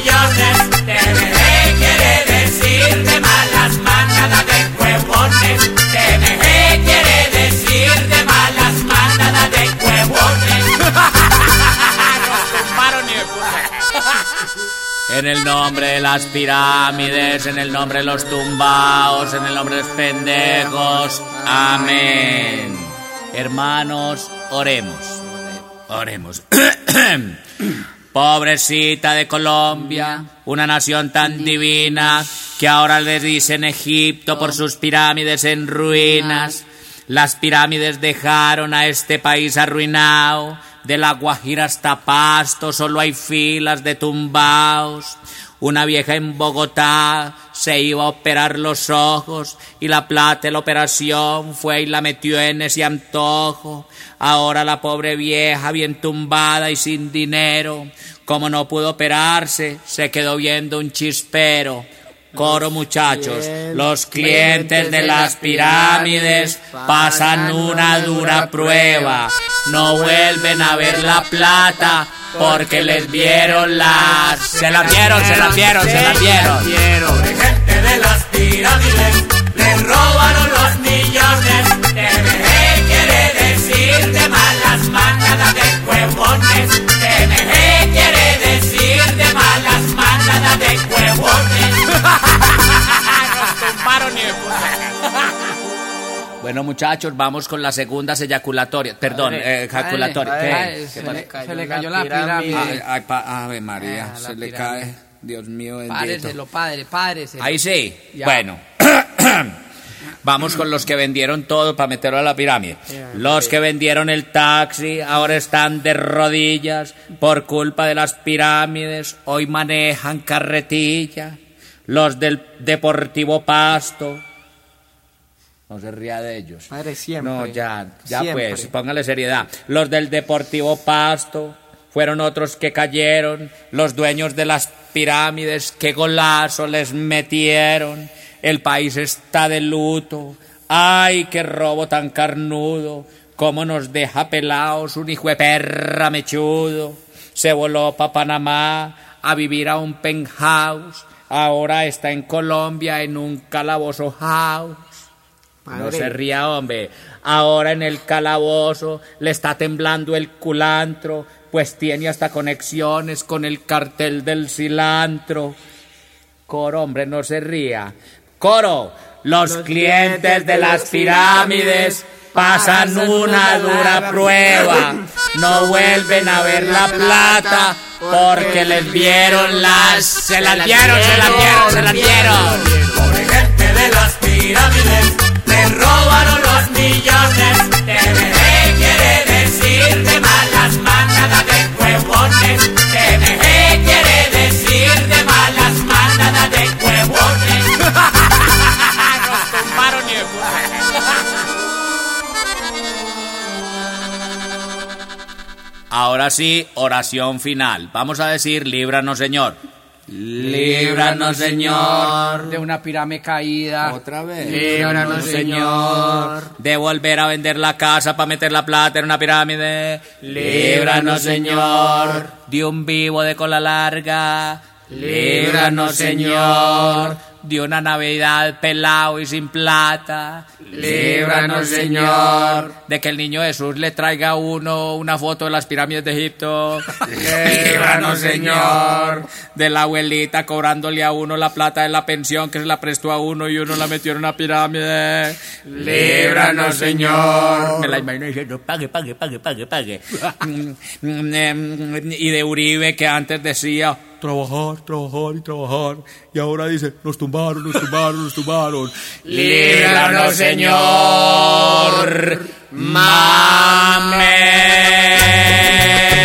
millones. TMG quiere decir de malas manada de huevones. TMG quiere decir de malas manada de huevones. Nos tumbaron y me puse. En el nombre de las pirámides, en el nombre de los tumbaos, en el nombre de los pendejos. Amén. Hermanos, oremos. Oremos. Pobrecita de Colombia, una nación tan divina que ahora les dicen Egipto por sus pirámides en ruinas. Las pirámides dejaron a este país arruinado. De La Guajira hasta Pasto solo hay filas de tumbaos. Una vieja en Bogotá se iba a operar los ojos y la plata de la operación fue y la metió en ese antojo. Ahora la pobre vieja bien tumbada y sin dinero, como no pudo operarse, se quedó viendo un chispero. Coro, muchachos, los clientes de las pirámides pasan una dura prueba. No vuelven a ver la plata porque les vieron las... Se las vieron. Pobre gente de las pirámides, les robaron los millones. TMG quiere decir de malas manadas de huevones. TMG quiere decir de malas manadas de huevones. Nos tumbaron y me puse. Bueno, muchachos, vamos con las segundas eyaculatoria. Perdón, ejaculatoria. Se le cayó la pirámide. Ave María, se le cae. Dios mío bendito. Páreselo, páreselo. Ahí sí. Ya. Bueno. Vamos con los que vendieron todo para meterlo a la pirámide. Los que vendieron el taxi ahora están de rodillas por culpa de las pirámides. Hoy manejan carretilla. Los del Deportivo Pasto. No se ría de ellos. Padre, siempre. No, ya siempre. Pues, póngale seriedad. Los del Deportivo Pasto fueron otros que cayeron. Los dueños de las pirámides, qué golazo les metieron. El país está de luto. Ay, qué robo tan carnudo. Cómo nos deja pelados un hijo de perra mechudo. Se voló pa' Panamá a vivir a un penthouse. Ahora está en Colombia en un calabozo house. Madre. No se ría, hombre. Ahora en el calabozo le está temblando el culantro, pues tiene hasta conexiones con el cartel del cilantro. Coro, hombre, no se ría. Coro, los clientes de las pirámides pasan una dura prueba. No vuelven a ver la plata porque les vieron las... Se las vieron. Pobre gente de las pirámides, les robaron los millones. TMG quiere decir de malas manadas de huevones. TMG quiere decir de malas manadas de huevones. Nos tumbaron y me puse. Ahora sí, oración final. Vamos a decir, líbranos, Señor. Líbranos, Señor. De una pirámide caída. Otra vez. Líbranos, Señor. De volver a vender la casa para meter la plata en una pirámide. Líbranos, Señor. De un vivo de cola larga. Líbranos, Señor. De una Navidad pelado y sin plata. Líbranos, Señor. De que el niño Jesús le traiga a uno una foto de las pirámides de Egipto. Líbranos, Señor. De la abuelita cobrándole a uno la plata de la pensión que se la prestó a uno y uno la metió en una pirámide. Líbranos, Señor. Me la imagino diciendo, pague. Y de Uribe, que antes decía trabajar. Y ahora dice, nos tumbaron. Líbranos, Señor. Mamen.